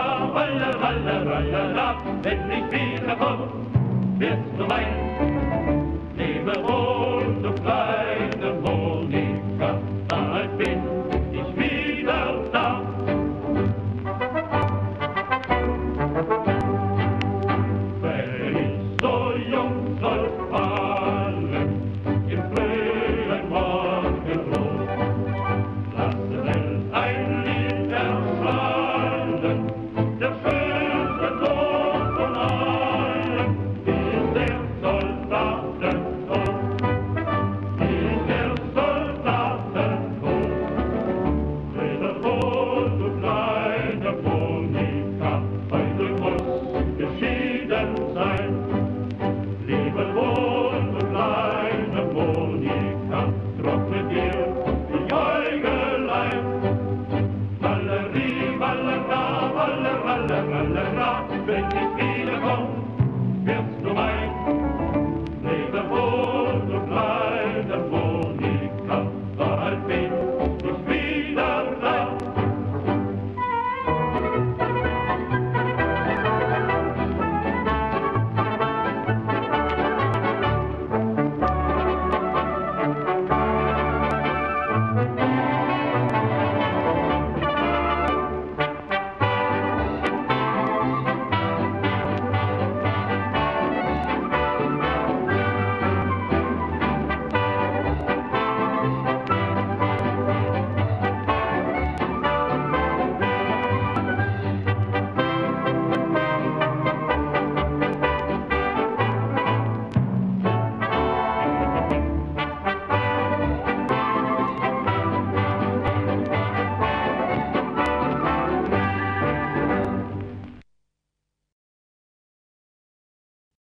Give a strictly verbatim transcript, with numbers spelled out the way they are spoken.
Monika, Rolle, Rolle, Rolle, la, wenn ich wiederkomme, wirst du mein. Lebe wohl, du kleine Monika, bald bin ich wieder da. Wenn ich so jung soll fallen, im frühen Morgenrot, lasse Welt ein Lied erschallen, der schönste Tod von allen ist der Soldatentod, ist der Soldatentod. Lebe wohl, du kleine Monika, heute muss geschieden sein. Lebe wohl, du kleine Monika, trockne dir die Äugelein. Valerie, Valera, Valera, Valera, wenn ich wiederkomm, wirst du mein.